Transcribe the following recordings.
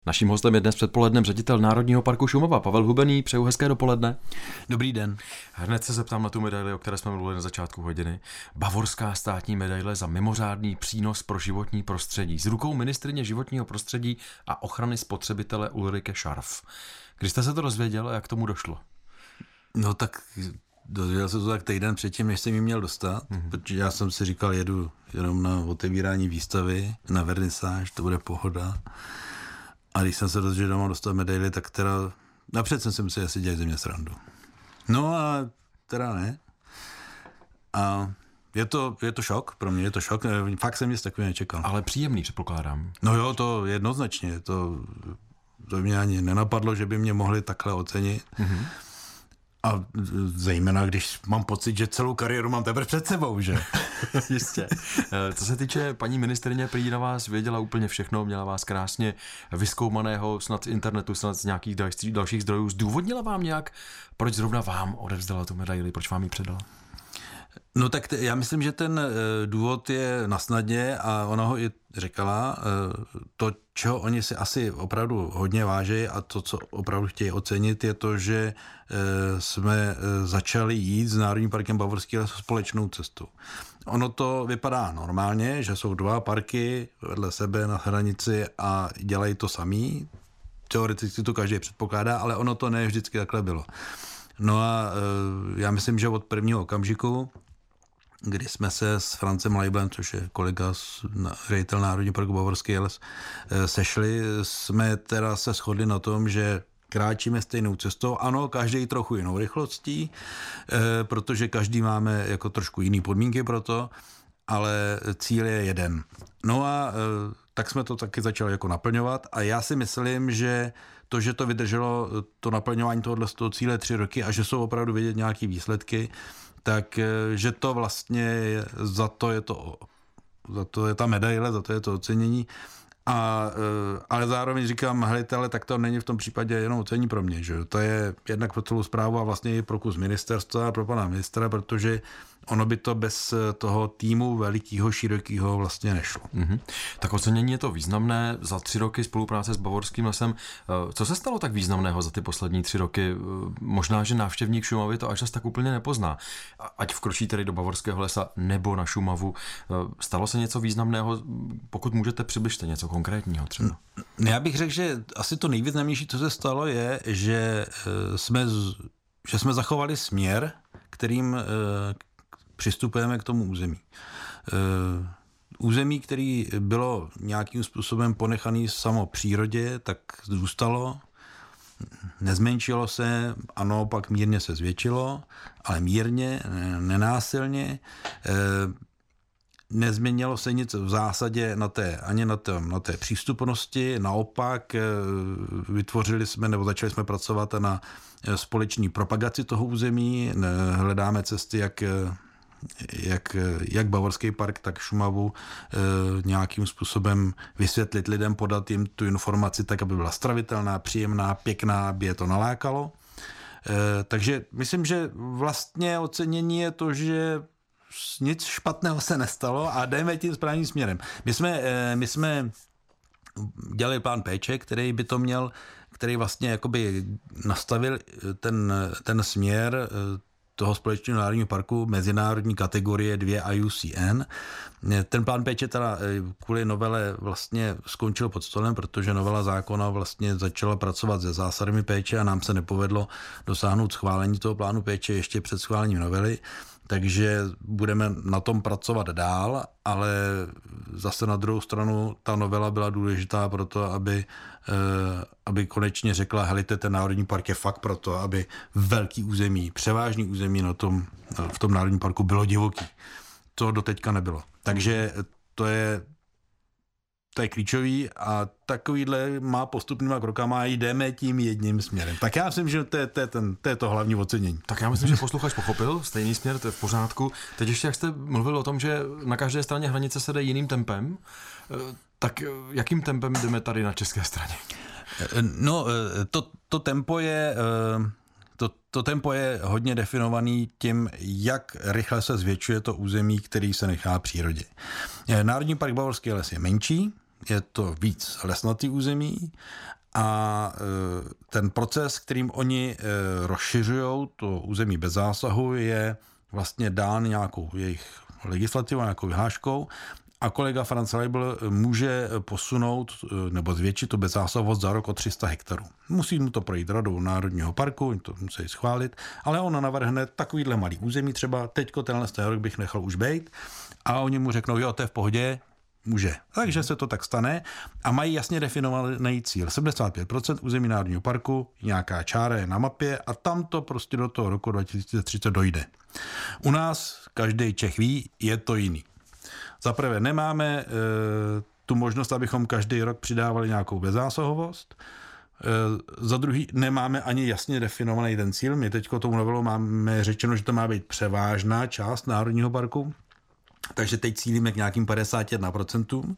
Naším hostem je dnes předpolednem ředitel Národního parku Šumava Pavel Hubený. Přeju hezké dopoledne. Dobrý den. Hned se zeptám na tu medaili, o které jsme mluvili na začátku hodiny. Bavorská státní medaile za mimořádný přínos pro životní prostředí. Z rukou ministryně životního prostředí a ochrany spotřebitele Ulrike Scharf. Když jste se to dozvěděl a jak tomu došlo? No tak dozvěděl se to tak týden předtím, než jsem ji měl dostat, protože já jsem si říkal, jedu jenom na otevírání výstavy, na vernisáž, to bude pohoda. A když jsem se dozvěděl, že mám dostat medaili, tak teda napřed jsem si myslel, že si dělají ze mě srandu. No a teda ne. A je to šok, pro mě je to šok, fakt jsem nic takového nečekal. Ale příjemný, předpokládám. No jo, to jednoznačně, to mě ani nenapadlo, že by mě mohli takhle ocenit. Mm-hmm. A zejména, když mám pocit, že celou kariéru mám teprve před sebou, že? Jistě. Co se týče paní ministryně, prý na vás věděla úplně všechno, měla vás krásně vyzkoumaného, snad z internetu, snad z nějakých dalších zdrojů. Zdůvodnila vám nějak, proč zrovna vám odevzdala tu medaili, proč vám ji předala? No tak já myslím, že ten důvod je na snadě a ona ho i řekla. To, čeho oni si asi opravdu hodně váží a to, co opravdu chtějí ocenit, je to, že jsme začali jít s Národním parkem Bavorský les společnou cestu. Ono to vypadá normálně, že jsou dva parky vedle sebe na hranici a dělají to samý. Teoreticky to každý předpokládá, ale ono to ne vždycky takhle bylo. No a já myslím, že od prvního okamžiku, kdy jsme se s Francem Leiblem, což je kolega ředitel Národního parku Bavorský les, sešli, jsme teda se shodli na tom, že kráčíme stejnou cestou. Ano, každý trochu jinou rychlostí, protože každý máme jako trošku jiný podmínky pro to, ale cíl je jeden. No a tak jsme to taky začali jako naplňovat a já si myslím, že to vydrželo to naplňování tohoto cíle 3 roky a že jsou opravdu vidět nějaké výsledky, tak že to vlastně za to je ta medaile, za to je to ocenění. Ale zároveň říkám, hele, tak to není v tom případě jenom ocenění pro mě, že to je jednak pro celou správu a vlastně i pro kus ministerstva a pro pana ministra, protože ono by to bez toho týmu velikého, širokého vlastně nešlo. Mm-hmm. Tak ocenění je to významné za 3 roky spolupráce s Bavorským lesem. Co se stalo tak významného za ty poslední 3 roky? Možná, že návštěvník Šumavy to až tak úplně nepozná. Ať vkročí tedy do Bavorského lesa nebo na Šumavu. Stalo se něco významného? Pokud můžete, přibližte něco konkrétního třeba. Já bych řekl, že asi to nejvýznamnější, co se stalo, je, že jsme zachovali směr, kterým přistupujeme k tomu území. Území, který bylo nějakým způsobem ponechaný samo přírodě, tak zůstalo, nezmenšilo se, ano, pak mírně se zvětšilo, ale mírně, nenásilně. Nezměnilo se nic v zásadě ani na té přístupnosti, naopak vytvořili jsme nebo začali jsme pracovat na společné propagaci toho území, hledáme cesty, jak Bavorský park, tak Šumavu nějakým způsobem vysvětlit lidem, podat jim tu informaci tak, aby byla stravitelná, příjemná, pěkná, aby je to nalákalo. Takže myslím, že vlastně ocenění je to, že nic špatného se nestalo a jdeme tím správným směrem. My jsme dělali plán péče, který vlastně jakoby nastavil ten směr toho společného národního parku mezinárodní kategorie 2 IUCN. Ten plán péče teda kvůli novele vlastně skončil pod stolem, protože novela zákona vlastně začala pracovat se zásadami péče a nám se nepovedlo dosáhnout schválení toho plánu péče ještě před schválením novely. Takže budeme na tom pracovat dál, ale zase na druhou stranu ta novela byla důležitá pro to, aby konečně řekla, helejte, ten národní park je fakt proto, aby velký území, převážný území v tom národním parku bylo divoký. To doteďka nebylo. Takže to je klíčový a takovýhle má postupnýma krokama a jdeme tím jedním směrem. Tak já myslím, že to je to hlavní ocenění. Tak já myslím, že posluchač pochopil stejný směr, to je v pořádku. Teď ještě, jak jste mluvil o tom, že na každé straně hranice se jde jiným tempem, tak jakým tempem jdeme tady na české straně? No, to tempo je... To tempo je hodně definovaný tím, jak rychle se zvětšuje to území, který se nechá přírodě. Národní park Bavorský les je menší, je to víc lesnatý území a ten proces, kterým oni rozšiřují to území bez zásahu, je vlastně dán nějakou jejich legislativou, nějakou vyhláškou a kolega Franz Reibl může posunout nebo zvětšit tu bezzásahovost za rok o 300 hektarů. Musí mu to projít radou Národního parku, to musí schválit, ale ona navrhne takovýhle malý území, třeba teďko tenhle rok bych nechal už bejt a oni mu řeknou, jo, to je v pohodě, může. Takže se to tak stane a mají jasně definovaný cíl. 75% území Národního parku, nějaká čára je na mapě a tam to prostě do toho roku 2030 dojde. U nás každý Čech ví, je to jiný. Zaprvé nemáme tu možnost, abychom každý rok přidávali nějakou bezzásahovost. Za druhý nemáme ani jasně definovaný ten cíl. My teďko tomu novelou máme řečeno, že to má být převážná část Národního parku. Takže teď cílíme k nějakým 51%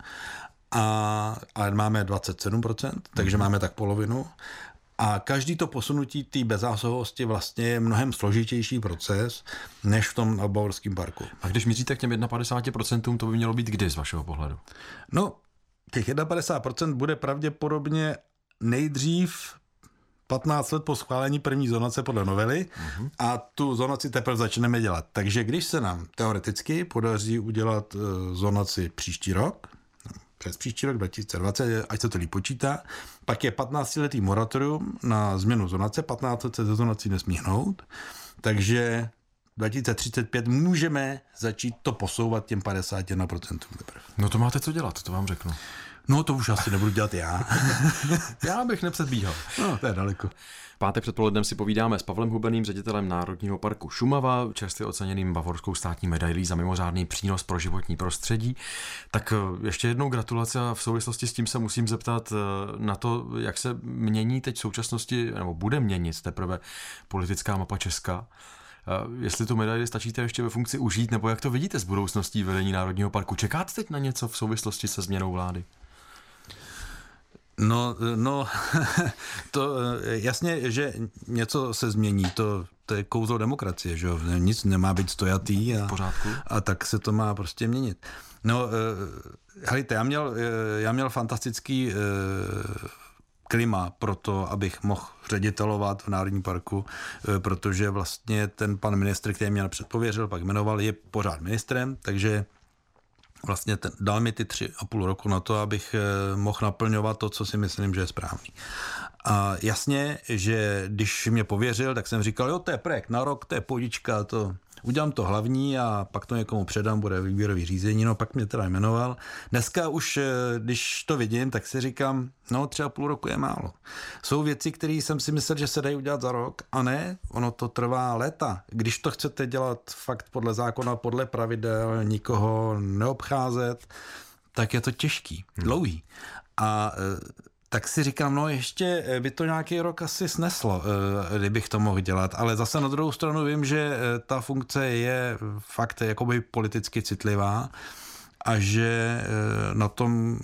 a máme 27%, takže máme tak polovinu. A každý to posunutí té bezzásahovosti vlastně je mnohem složitější proces, než v tom Bavorském parku. A když míříte k těm 51%, to by mělo být kdy z vašeho pohledu? No, těch 51% bude pravděpodobně nejdřív 15 let po schválení první zonace podle novely a tu zonaci teprve začneme dělat. Takže když se nám teoreticky podaří udělat zonaci příští rok, přes příští rok 2020, ať se to líp počítá, pak je 15letý moratorium na změnu zonace, 15 let se ze zonací nesmí hnout, takže 2035 můžeme začít to posouvat těm 51% teprve. No to máte co dělat, to vám řeknu. No to už asi nebudu dělat já. Já bych nepředbíhal. No, to je daleko. Pátek předpolednem si povídáme s Pavlem Hubeným, ředitelem Národního parku Šumava, čerstvě oceněným bavorskou státní medailí za mimořádný přínos pro životní prostředí. Tak ještě jednou gratulace a v souvislosti s tím se musím zeptat na to, jak se mění teď v současnosti, nebo bude měnit teprve politická mapa Česka. Jestli tu medaili stačíte ještě ve funkci užít, nebo jak to vidíte s budoucností vedení Národního parku? Čekáte teď na něco v souvislosti se změnou vlády? No, to jasně, že něco se změní, to je kouzlo demokracie, že jo, nic nemá být stojatý a tak se to má prostě měnit. No, helejte, já měl fantastický klima pro to, abych mohl ředitelovat v Národním parku, protože vlastně ten pan ministr, který mě předpověřil, pak jmenoval, je pořád ministrem, takže vlastně dal mi ty 3,5 roku na to, abych mohl naplňovat to, co si myslím, že je správný. A jasně, že když mě pověřil, tak jsem říkal, jo, to je projekt na rok, to je pohodička, to udělám to hlavní a pak to někomu předám, bude výběrový řízení, no pak mě teda jmenoval. Dneska už, když to vidím, tak si říkám, no 3,5 roku je málo. Jsou věci, které jsem si myslel, že se dají udělat za rok a ne, ono to trvá léta. Když to chcete dělat fakt podle zákona, podle pravidel, nikoho neobcházet, tak je to těžký, dlouhý. A tak si říkám, no ještě by to nějaký rok asi sneslo, kdybych to mohl dělat, ale zase na druhou stranu vím, že ta funkce je fakt jakoby politicky citlivá a že na tom,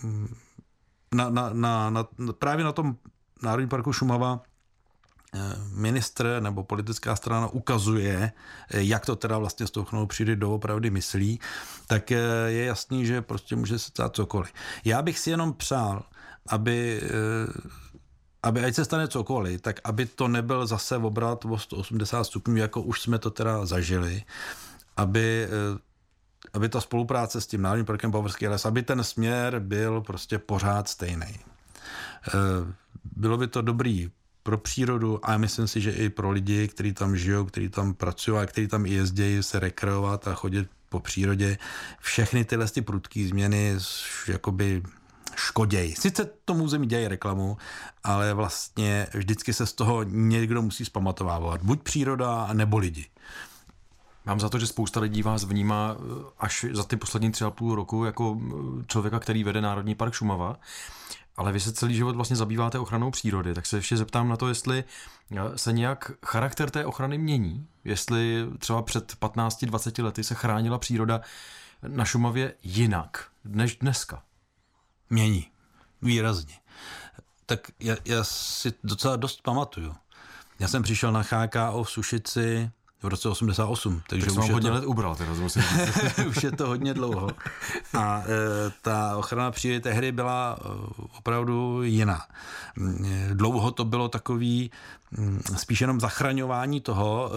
právě na tom Národním parku Šumava ministr nebo politická strana ukazuje, jak to teda vlastně s tou ochranou přírody doopravdy myslí, tak je jasný, že prostě může se stát cokoliv. Já bych si jenom přál, aby ať se stane cokoliv, tak aby to nebyl zase obrat o 180 stupňů, jako už jsme to teda zažili, aby ta spolupráce s tím Národním parkem Bavorský les, aby ten směr byl prostě pořád stejný. Bylo by to dobrý pro přírodu a myslím si, že i pro lidi, kteří tam žijou, kteří tam pracují a kteří tam jezdí se rekreovat a chodit po přírodě. Všechny tyhle prudké změny jakoby škoděj. Sice tomu území dělají reklamu, ale vlastně vždycky se z toho někdo musí zpamatovávat. Buď příroda, nebo lidi. Mám za to, že spousta lidí vás vnímá až za ty poslední 3,5 roku jako člověka, který vede Národní park Šumava, ale vy se celý život vlastně zabýváte ochranou přírody, tak se ještě zeptám na to, jestli se nějak charakter té ochrany mění, jestli třeba před 15-20 lety se chránila příroda na Šumavě jinak než dneska. Mění. Výrazně. Tak já si docela dost pamatuju. Já jsem přišel na HKO v Sušici v roce 88. Takže tak už hodně let ubral, teda musím říct. Už je to hodně dlouho. A ta ochrana přírody tehdy byla opravdu jiná. Dlouho to bylo takový spíš jenom zachraňování toho,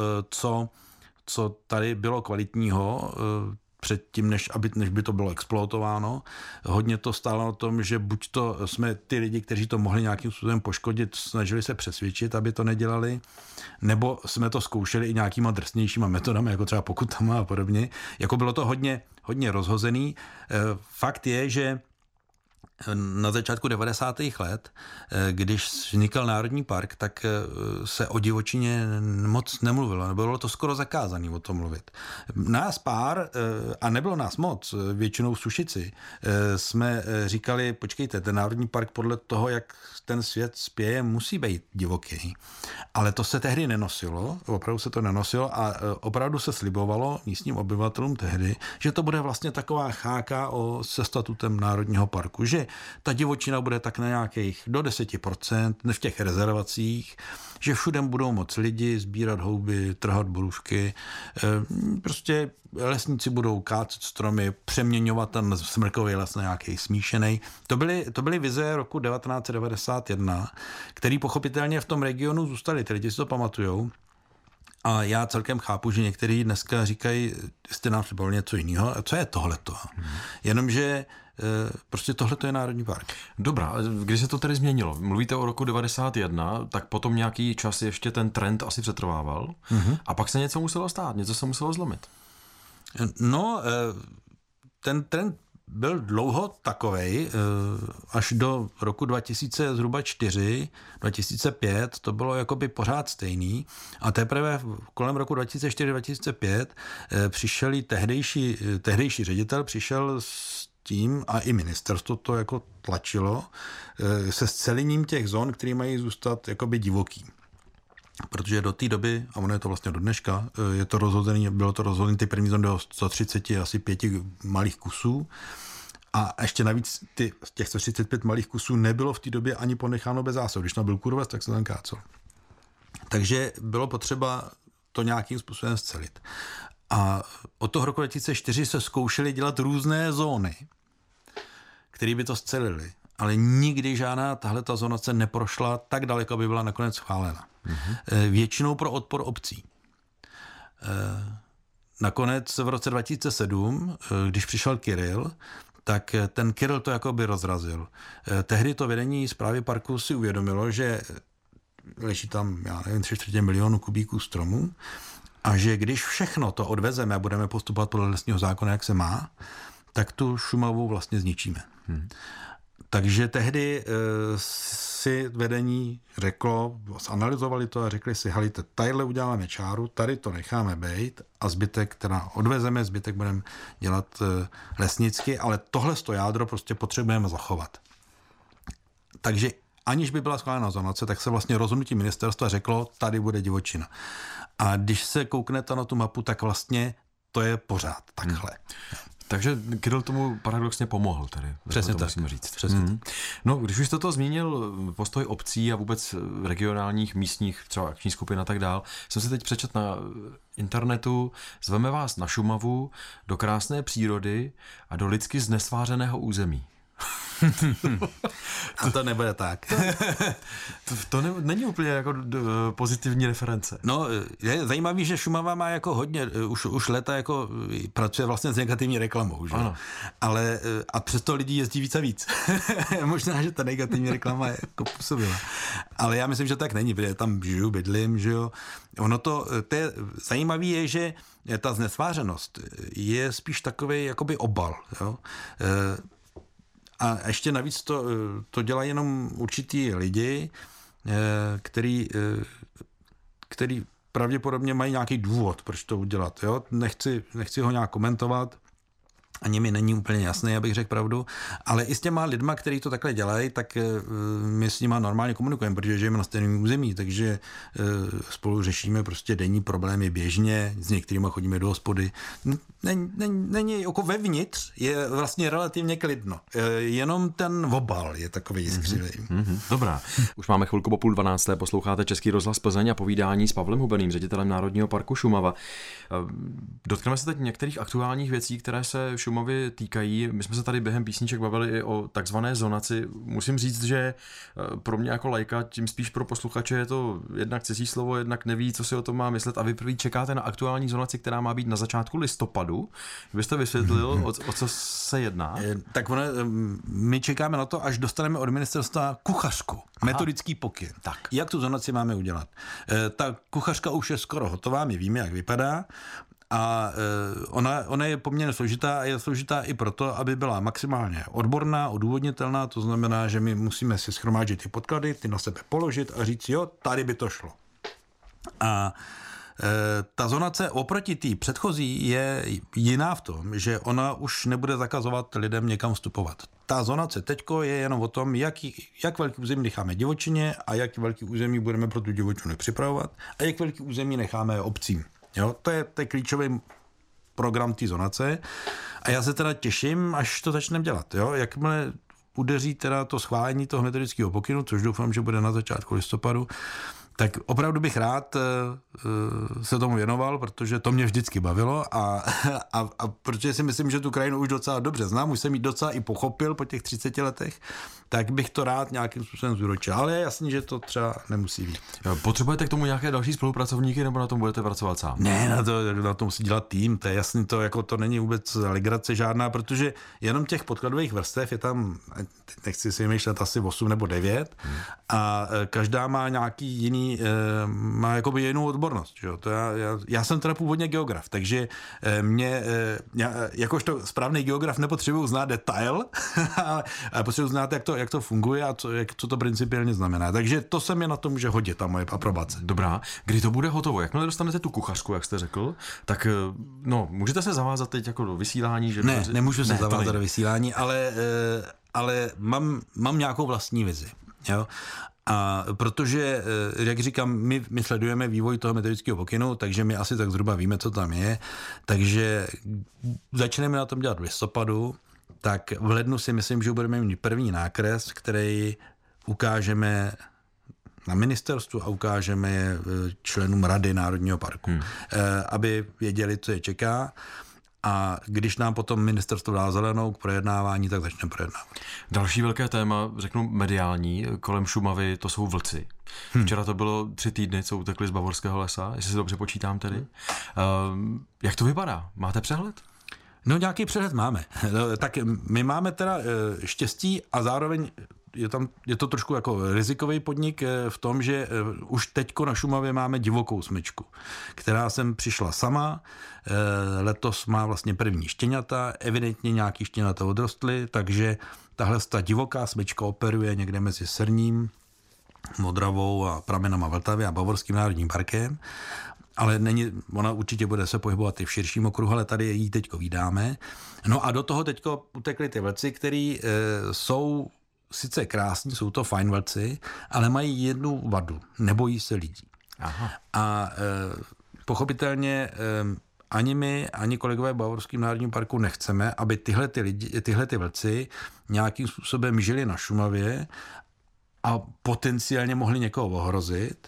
co tady bylo kvalitního, předtím, než by to bylo exploatováno. Hodně to stálo na tom, že buď to jsme ty lidi, kteří to mohli nějakým způsobem poškodit, snažili se přesvědčit, aby to nedělali, nebo jsme to zkoušeli i nějakýma drsnějšíma metodami, jako třeba pokutama a podobně. Jako bylo to hodně rozhozený. Fakt je, že na začátku 90. let, když vznikal Národní park, tak se o divočině moc nemluvilo. Bylo to skoro zakázané o tom mluvit. Nás pár, a nebylo nás moc, většinou Sušici, jsme říkali, počkejte, ten Národní park podle toho, jak ten svět spěje, musí být divoký. Ale to se tehdy nenosilo, opravdu se to nenosilo a opravdu se slibovalo místním obyvatelům tehdy, že to bude vlastně taková cháka se statutem Národního parku, že ta divočina bude tak na nějakých do 10% v těch rezervacích, že všude budou moc lidi sbírat houby, trhat borůvky, prostě lesníci budou kácet stromy, přeměňovat ten smrkový les na nějaký smíšený. To byly vize roku 1991, který pochopitelně v tom regionu zůstaly, ty lidi si to pamatujou. A já celkem chápu, že někteří dneska říkají, jste nám připravili něco jiného. A co je tohleto? Jenomže prostě tohleto je Národní park. Dobrá, když se to tedy změnilo? Mluvíte o roku 91, tak potom nějaký čas ještě ten trend asi přetrvával a pak se něco muselo stát, něco se muselo zlomit. No, ten trend byl dlouho takovej, až do roku 2004, 2005, to bylo jakoby pořád stejný a teprve kolem roku 2004-2005 přišel tehdejší ředitel, přišel s tím, a i ministerstvo to jako tlačilo, se scelením těch zón, které mají zůstat jakoby divoký. Protože do té doby, a ono je to vlastně do dneška, bylo to rozhozené, ty první zóny do 130, asi 5 malých kusů. A ještě navíc těch 135 malých kusů nebylo v té době ani ponecháno bez zásahu. Když tam byl kůrovec, tak se tam kácel. Takže bylo potřeba to nějakým způsobem scelit. A od toho roku 2004 se zkoušeli dělat různé zóny, které by to scelily. Ale nikdy žádná tahleta zonace neprošla tak daleko, aby byla nakonec schválena. Většinou pro odpor obcí. Nakonec v roce 2007, když přišel Kirill, tak ten Kirill to jakoby rozrazil. Tehdy to vedení správy parku si uvědomilo, že leží tam, já nevím, 3/4 milionu kubíků stromů a že když všechno to odvezeme a budeme postupovat podle lesního zákona, jak se má, tak tu Šumavu vlastně zničíme. Takže tehdy si vedení řeklo, analyzovali to a řekli si, halíte, tadyhle uděláme čáru, tady to necháme bejt a zbytek teda odvezeme, zbytek budeme dělat lesnicky, ale tohle jádro prostě potřebujeme zachovat. Takže aniž by byla schválena zonace, tak se vlastně rozhodnutí ministerstva řeklo, tady bude divočina. A když se kouknete na tu mapu, tak vlastně to je pořád takhle. Takže Kirill tomu paradoxně pomohl tady. Přesně tak. Musíme říct. Přesně. No, když už jste to zmínil, postoj obcí a vůbec regionálních, místních, třeba akční skupin a tak dál, jsem se teď přečetl na internetu, zveme vás na Šumavu, do krásné přírody a do lidsky znesvářeného území. A to nebude tak. To není úplně jako pozitivní reference. No, je zajímavý, že Šumava má jako hodně, už léta jako pracuje vlastně s negativní reklamou, že? Ano. Ale a přesto lidí jezdí víc a víc. Možná, že ta negativní reklama je jako působila. Ale já myslím, že tak není, protože tam žiju, bydlím, že jo. Ono to je zajímavý je, že ta znesvářenost je spíš takový jakoby obal, jo. A ještě navíc to dělají jenom určitý lidi, který pravděpodobně mají nějaký důvod, proč to udělat. Jo? Nechci ho nějak komentovat, ani mi není úplně jasný, abych řekl pravdu, ale i s těma lidma, kteří to takhle dělají, tak my s nima normálně komunikujeme, protože žijeme na stejném území, takže spolu řešíme prostě denní problémy běžně, s některými chodíme do hospody. Není jako vevnitř, je vlastně relativně klidno. Jenom ten obal je takový skřivý. Dobrá. Už máme chvilku po 11:30, posloucháte Český rozhlas Plzeň a povídání s Pavlem Hubeným, ředitelem Národního parku Šumava. Dotkneme se teď některých aktuálních věcí, které se Šumavy týkají. My jsme se tady během písniček bavili i o takzvané zonaci. Musím říct, že pro mě jako laika, tím spíš pro posluchače je to jednak cizí slovo, jednak neví, co si o tom má myslet a vy první čekáte na aktuální zonaci, která má být na začátku listopadu. Byste vysvětlil, o co se jedná? Tak my čekáme na to, až dostaneme od ministerstva kuchařku, metodický pokyn. Tak. Jak tu zonaci máme udělat? Ta kuchařka už je skoro hotová, my víme, jak vypadá. A ona je poměrně složitá a je složitá i proto, aby byla maximálně odborná, odůvodnitelná, to znamená, že my musíme si shromáždit ty podklady, ty na sebe položit a říct, jo, tady by to šlo. A ta zonace oproti té předchozí je jiná v tom, že ona už nebude zakazovat lidem někam vstupovat. Ta zonace teďko je jenom o tom, jak velký území necháme divočině a jak velký území budeme pro tu divočinu připravovat a jak velký území necháme obcím. Jo, to je klíčový program té zonace a já se teda těším, až to začneme dělat. Jo? Jakmile udeří teda to schválení toho metodického pokynu, což doufám, že bude na začátku listopadu, tak opravdu bych rád se tomu věnoval, protože to mě vždycky bavilo a protože si myslím, že tu krajinu už docela dobře znám, už jsem ji docela i pochopil po těch 30 letech, tak bych to rád nějakým způsobem zúročil. Ale je jasný, že to třeba nemusí být. Potřebujete k tomu nějaké další spolupracovníky nebo na tom budete pracovat sám? Ne, na to musí dělat tým, to je jasný, to není vůbec legrace žádná, protože jenom těch podkladových vrstev je tam, nechci si vymýšlet, asi 8 nebo 9 a každá má nějaký jiný, má jakoby jinou odbornost. Že? Já jsem teda původně geograf, takže jakožto správný geograf nepotřebuji znát detail, ale potřebuji znát, jak to funguje a co to principiálně znamená. Takže to se mi na to může hodit, ta moje aprobace. Dobrá, kdy to bude hotovo? Jakmile dostanete tu kuchařku, jak jste řekl, tak můžete se zavázat teď jako do vysílání? Že ne, nemůžu se zavázat do vysílání, ale mám nějakou vlastní vizi. Jo? A protože, jak říkám, my sledujeme vývoj toho metodického pokynu, takže my asi tak zhruba víme, co tam je, takže začneme na tom dělat v listopadu, tak v lednu si myslím, že budeme mít první nákres, který ukážeme na ministerstvu a ukážeme je členům Rady Národního parku, aby věděli, co je čeká. A když nám potom ministerstvo dá zelenou k projednávání, tak začneme projednávat. Další velké téma, řeknu mediální, kolem Šumavy, to jsou vlci. Včera to bylo 3 týdny, co utekli z Bavorského lesa, jestli si dobře počítám tedy. Jak to vypadá? Máte přehled? No nějaký přehled máme. Tak my máme teda štěstí a zároveň je to trošku jako rizikový podnik v tom, že už teďko na Šumavě máme divokou smyčku, která sem přišla sama. Letos má vlastně první štěňata, evidentně nějaký štěňata odrostly, takže tahle ta divoká smyčka operuje někde mezi Srním, Modravou a pramenama Vltavy a Bavorským národním parkem. Ale ona určitě bude se pohybovat i v širším okruhu, ale tady ji teďko vídáme. No a do toho teďko utekly ty vlci, který jsou sice krásní, jsou to fajn vlci, ale mají jednu vadu, nebojí se lidí. Aha. A pochopitelně ani my, ani kolegové v Bavorském národním parku nechceme, aby tyhle ty vlci nějakým způsobem žili na Šumavě a potenciálně mohli někoho ohrozit,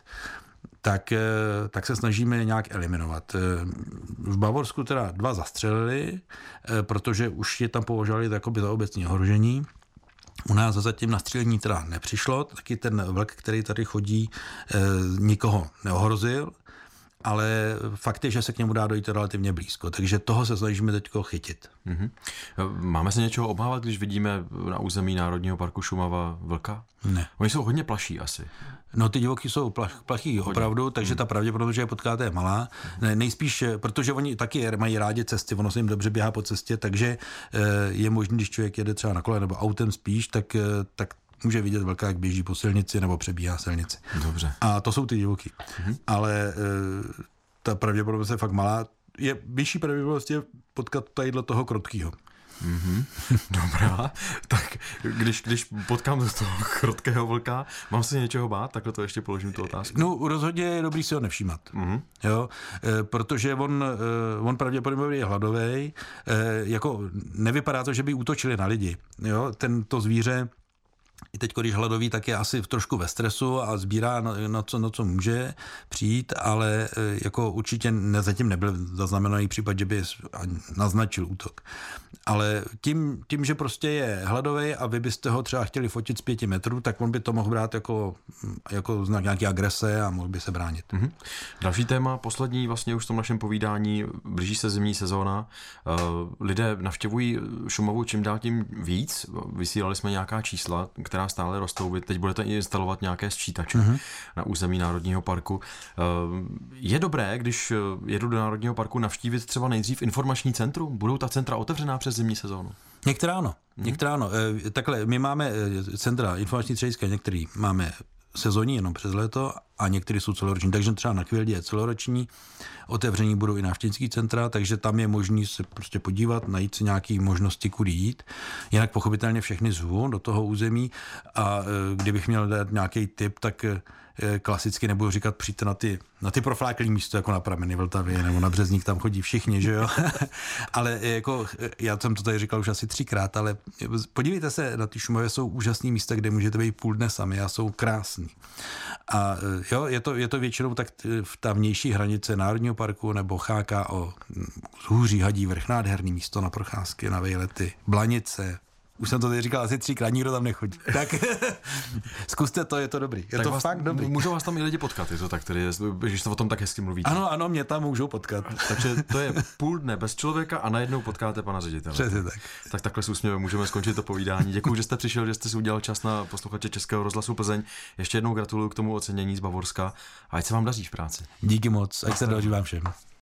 tak se snažíme nějak eliminovat. V Bavorsku teda 2 zastřelili, protože už je tam považovali jakoby za obecní ohrožení. U nás zatím na střílení teda nepřišlo, taky ten vlk, který tady chodí, nikoho neohrozil, ale fakt je, že se k němu dá dojít relativně blízko, takže toho se snažíme teďko chytit. Mm-hmm. Máme se něčeho obávat, když vidíme na území Národního parku Šumava vlka? Ne. Oni jsou hodně plaší asi. No ty divoky jsou plachý opravdu, takže ta pravděpodobnost, že je potkáte, je malá. Nejspíš, protože oni taky mají rádi cesty, ono se jim dobře běhá po cestě, takže je možný, když člověk jede třeba na kole nebo autem spíš, tak může vidět vlka, jak běží po silnici nebo přebíhá silnici. Dobře. A to jsou ty divoky. Mm-hmm. Ale ta pravděpodobnost je fakt malá. Je vyšší pravděpodobnost potkat tadyhle toho krotkýho. Dobrá, tak když potkám do toho chrotkého vlka, mám se něčeho bát? Takhle to ještě položím tu otázku. No rozhodně je dobrý si ho nevšímat, jo, protože on pravděpodobně je hladovej, jako nevypadá to, že by útočili na lidi, jo, to zvíře i teď, když hladový, tak je asi trošku ve stresu a sbírá na co může přijít, ale jako určitě zatím nebyl zaznamenaný případ, že by naznačil útok. Ale tím, že prostě je hladový a vy byste ho třeba chtěli fotit z 5 metrů, tak on by to mohl brát jako znak nějaké agrese a mohl by se bránit. Další téma, poslední vlastně už v tom našem povídání, blíží se zimní sezóna. Lidé navštěvují Šumavu čím dál tím víc. Vysílali jsme nějaká čísla, která stále rostou. Vy teď budete instalovat nějaké sčítače na území Národního parku. Je dobré, když jedu do Národního parku, navštívit třeba nejdřív informační centrum? Budou ta centra otevřená přes zimní sezónu? Některá ano. Takhle, my máme centra informační střediska, některý máme sezónní jenom přes léto a některý jsou celoroční. Takže třeba na Kvěldě je celoroční, otevření budou i návštěvnický centra, takže tam je možný se prostě podívat, najít si nějaké možnosti, kudy jít. Jinak pochopitelně všechny zvu do toho území a kdybych měl dát nějaký tip, tak klasicky nebudu říkat přijďte na ty profláklý místo, jako na prameny Vltavy nebo na Březník, tam chodí všichni, že jo. Ale jako, já jsem to tady říkal už asi 3krát, ale podívejte se, na ty Šumavě jsou úžasný místa, kde můžete být půl dne sami a jsou krásný. A jo, je to většinou tak ta vnější hranice Národního parku nebo CHKO, Zhůří, Hadí vrch, nádherný místo na procházky, na vejlety, Blanice. Už jsem to tady říkal asi 3krát, nikdo tam nechodí. Tak zkuste to, je to dobrý. Je tak to fakt dobrý. Můžou vás tam i lidi potkat, je to tak, když se o tom tak hezky mluvíte. Ano, mě tam můžou potkat. Takže to je půl dne bez člověka a najednou potkáte pana ředitele. Přesně tak. Tak takhle s úsměvem můžeme skončit to povídání. Děkuji, že jste přišel, že jste si udělal čas na posluchače Českého rozhlasu Plzeň. Ještě jednou gratuluju k tomu ocenění z Bavorska a ať se vám daří v práci. Díky moc, ať se daří vám všem.